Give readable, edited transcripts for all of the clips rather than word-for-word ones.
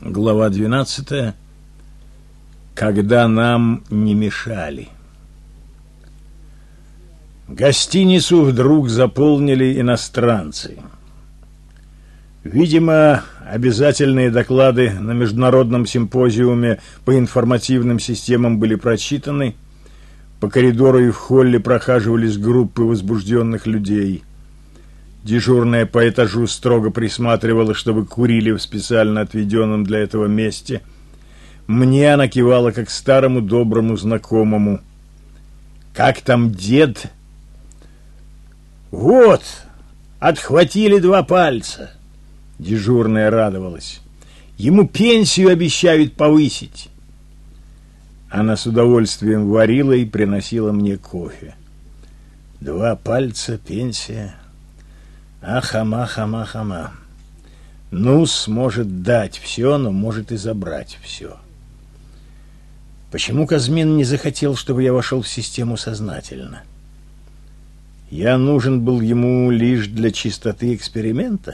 Глава 12. Когда нам не мешали. Гостиницу вдруг заполнили иностранцы. Видимо, обязательные доклады на международном симпозиуме по информативным системам были прочитаны. По коридору и в холле прохаживались группы возбужденных людей. Дежурная по этажу строго присматривала, чтобы курили в специально отведенном для этого месте. Мне она кивала, как старому доброму знакомому. «Как там дед?» «Вот, отхватили 2 пальца!» Дежурная радовалась. «Ему пенсию обещают повысить!» Она с удовольствием варила и приносила мне кофе. 2 пальца, пенсия... Ахама. Ну, сможет дать все, но может и забрать все. Почему Казмин не захотел, чтобы я вошел в систему сознательно? Я нужен был ему лишь для чистоты эксперимента?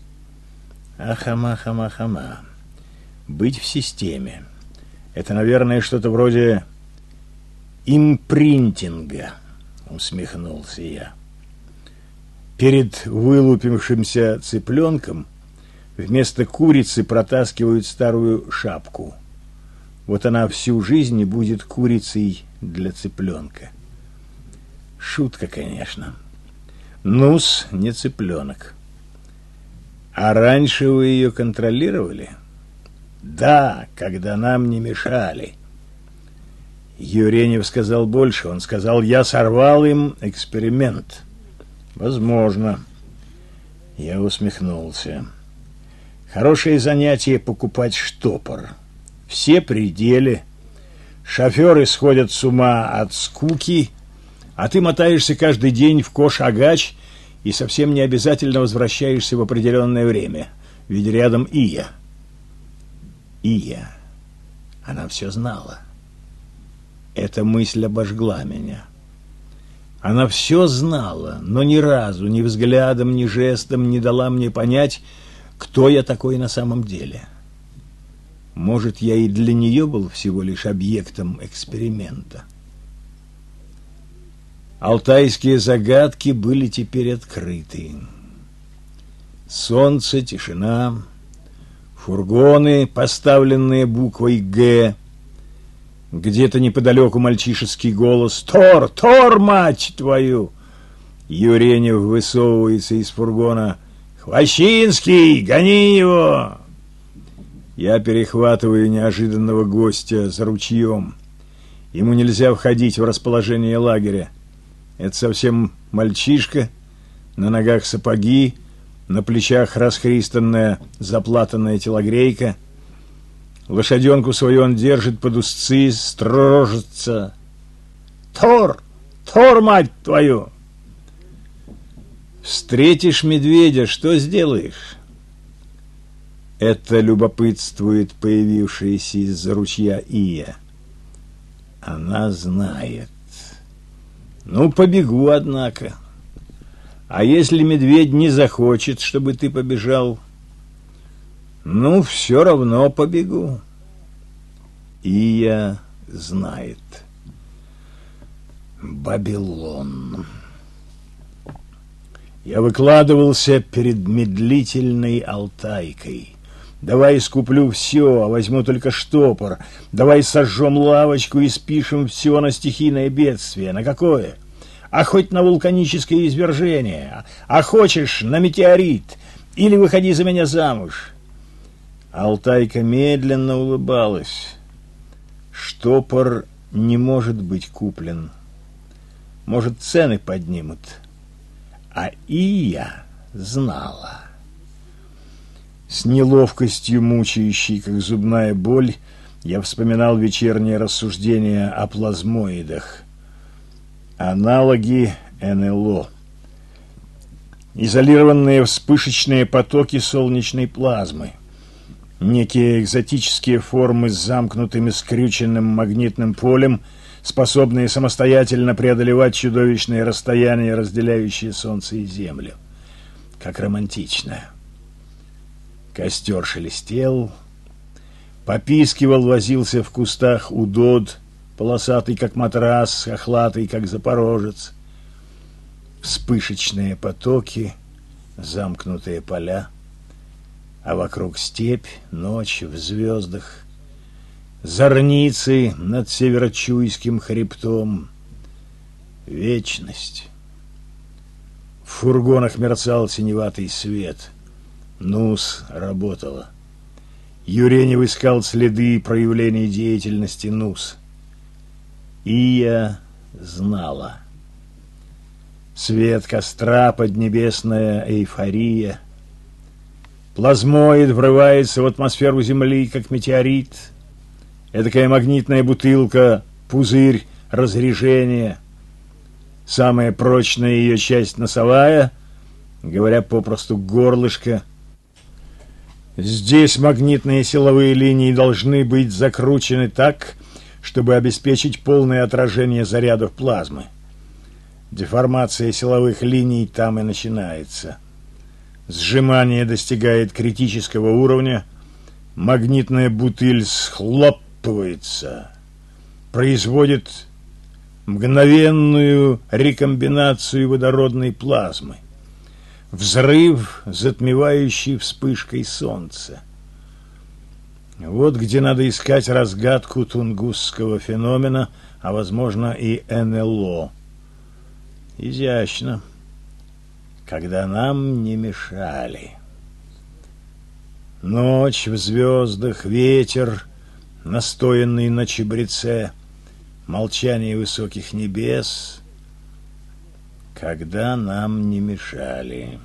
Ахама. Быть в системе. Это, наверное, что-то вроде импринтинга, усмехнулся я. Перед вылупившимся цыпленком вместо курицы протаскивают старую шапку. Вот она всю жизнь и будет курицей для цыпленка. Шутка, конечно. Ну-с, не цыпленок. А раньше вы ее контролировали? Да, когда нам не мешали. Юренев сказал больше. Он сказал, я сорвал им эксперимент. Возможно. Я усмехнулся. Хорошее занятие покупать штопор. Все при деле. Шоферы сходят с ума от скуки, а ты мотаешься каждый день в Кош-Агач и совсем не обязательно возвращаешься в определенное время, ведь рядом Ия. Ия. Она все знала. Эта мысль обожгла меня. Она все знала, но ни разу, ни взглядом, ни жестом не дала мне понять, кто я такой на самом деле. Может, я и для нее был всего лишь объектом эксперимента. Алтайские загадки были теперь открыты. Солнце, тишина, фургоны, поставленные буквой «Г», где-то неподалеку мальчишеский голос «Тор, мать твою!» Юренев высовывается из фургона. «Хвощинский, гони его!» Я перехватываю неожиданного гостя за ручьем. Ему нельзя входить в расположение лагеря. Это совсем мальчишка, на ногах сапоги, на плечах расхристанная заплатанная телогрейка. Лошаденку свою он держит под узцы, строжится. Тор, мать твою! Встретишь медведя, что сделаешь? Это любопытствует появившаяся из-за ручья Ия. Она знает. Ну, побегу, однако. А если медведь не захочет, чтобы ты побежал? Ну, все равно побегу. Ия знает. Babylon. Я выкладывался перед медлительной Алтайкой. Давай искуплю все, а возьму только штопор. Давай сожжем лавочку и спишем все на стихийное бедствие. На какое? А хоть на вулканическое извержение. А хочешь, на метеорит. Или выходи за меня замуж. Алтайка медленно улыбалась. Штопор не может быть куплен. Может, цены поднимут. А Ия знала. С неловкостью, мучающей, как зубная боль, я вспоминал вечерние рассуждения о плазмоидах. Аналоги НЛО. Изолированные вспышечные потоки солнечной плазмы. Некие экзотические формы с замкнутым и скрюченным магнитным полем, способные самостоятельно преодолевать чудовищные расстояния, разделяющие Солнце и Землю. Как романтично. Костер шелестел, Попискивал, возился в кустах удод, полосатый, как матрас, хохлатый, как запорожец. Вспышечные потоки, замкнутые поля, а вокруг степь, ночь в звездах, зорницы над Северочуйским хребтом. Вечность. В фургонах мерцал синеватый свет. НУС работала. Юренев искал следы проявлений деятельности НУС. Ия знала. Свет костра, поднебесная эйфория. Плазмоид врывается в атмосферу Земли, как метеорит. Эдакая магнитная бутылка, пузырь разрежения. Самая прочная ее часть носовая, говоря попросту, горлышко. Здесь магнитные силовые линии должны быть закручены так, чтобы обеспечить полное отражение зарядов плазмы. Деформация силовых линий там и начинается. Сжимание достигает критического уровня, магнитная бутыль схлопывается, производит мгновенную рекомбинацию водородной плазмы. Взрыв, затмевающий вспышкой солнца. Вот где надо искать разгадку тунгусского феномена, а, возможно, и НЛО. Изящно. Когда нам не мешали. Ночь в звездах, ветер, настоянный на чабреце, молчание высоких небес. Когда нам не мешали.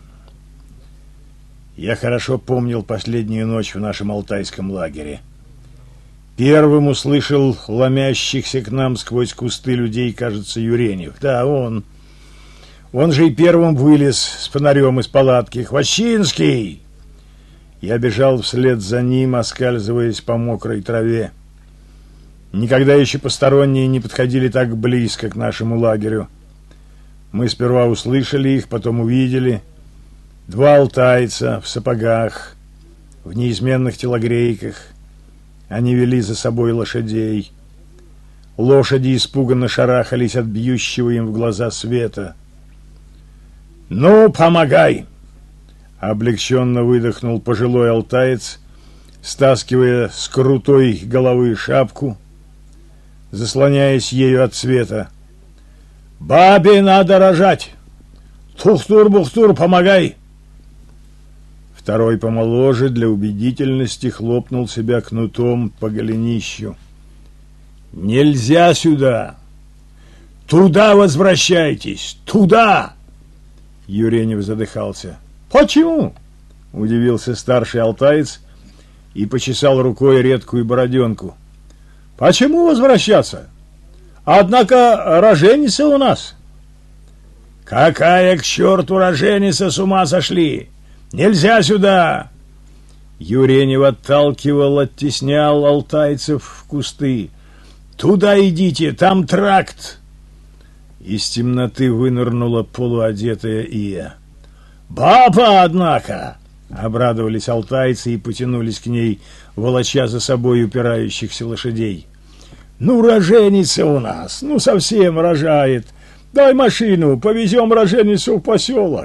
Я хорошо помнил последнюю ночь в нашем алтайском лагере. Первым услышал ломящихся к нам сквозь кусты людей, кажется, Юренев. Да, он. Он же и первым вылез с фонарем из палатки. «Хвощинский!» Я бежал вслед за ним, оскальзываясь по мокрой траве. Никогда еще посторонние не подходили так близко к нашему лагерю. Мы сперва услышали их, потом увидели. Два алтайца в сапогах, в неизменных телогрейках. Они вели за собой лошадей. Лошади испуганно шарахались от бьющего им в глаза света. «Ну, помогай!» Облегченно выдохнул пожилой алтаец, стаскивая с крутой головы шапку, заслоняясь ею от света. «Бабе надо рожать! Тухтур-бухтур, помогай!» Второй помоложе для убедительности хлопнул себя кнутом по голенищу. «Нельзя сюда! Туда возвращайтесь! Туда!» Юренев задыхался. «Почему?» — удивился старший алтаец и почесал рукой редкую бороденку. «Почему возвращаться? Однако роженица у нас». «Какая к черту роженица, с ума сошли! Нельзя сюда!» Юренев отталкивал, оттеснял алтайцев в кусты. «Туда идите, там тракт!» Из темноты вынырнула полуодетая Ия. «Баба, однако!» — обрадовались алтайцы и потянулись к ней, волоча за собой упирающихся лошадей. «Ну, роженица у нас, ну, совсем рожает. Дай машину, повезем роженицу в поселок».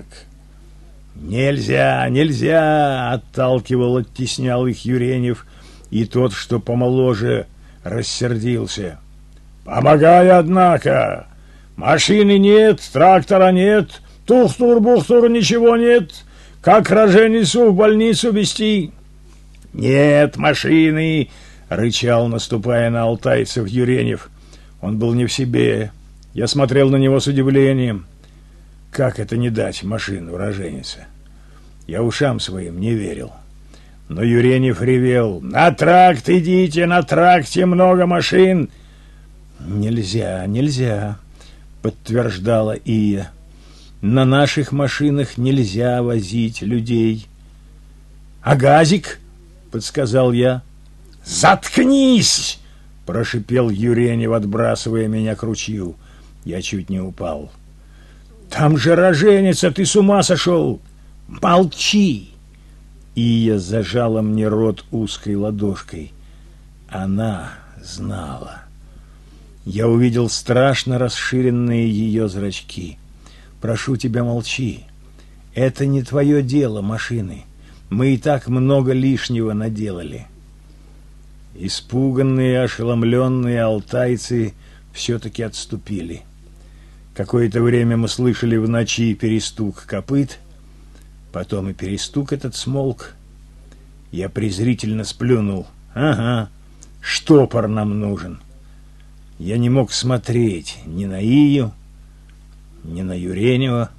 «Нельзя, нельзя!» — отталкивал, оттеснял их Юренев, и тот, что помоложе, рассердился. «Помогай, однако! Машины нет, трактора нет, тухтур-бухтур ничего нет. Как роженицу в больницу везти?» «Нет машины!» — рычал, наступая на алтайцев, Юренев. Он был не в себе. Я смотрел на него с удивлением. Как это не дать машину роженице? Я ушам своим не верил. Но Юренев ревел: «На тракт идите, на тракте много машин!» «Нельзя, нельзя!» — подтверждала Ия. «На наших машинах нельзя возить людей». «А газик?» — подсказал я. «Заткнись!» — прошипел Юренев, отбрасывая меня к ручью. Я чуть не упал. «Там же роженица, ты с ума сошел!» «Молчи!» Ия зажала мне рот узкой ладошкой. Она знала. Я увидел страшно расширенные ее зрачки. «Прошу тебя, молчи. Это не твое дело, машины. Мы и так много лишнего наделали». Испуганные, ошеломленные алтайцы все-таки отступили. Какое-то время мы слышали в ночи перестук копыт, потом и перестук этот смолк. Я презрительно сплюнул. «Ага, штопор нам нужен». Я не мог смотреть ни на Ию, ни на Юренева.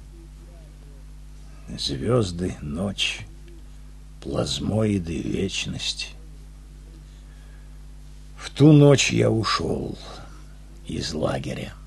Звезды, ночь, плазмоиды, вечность. В ту ночь я ушел из лагеря.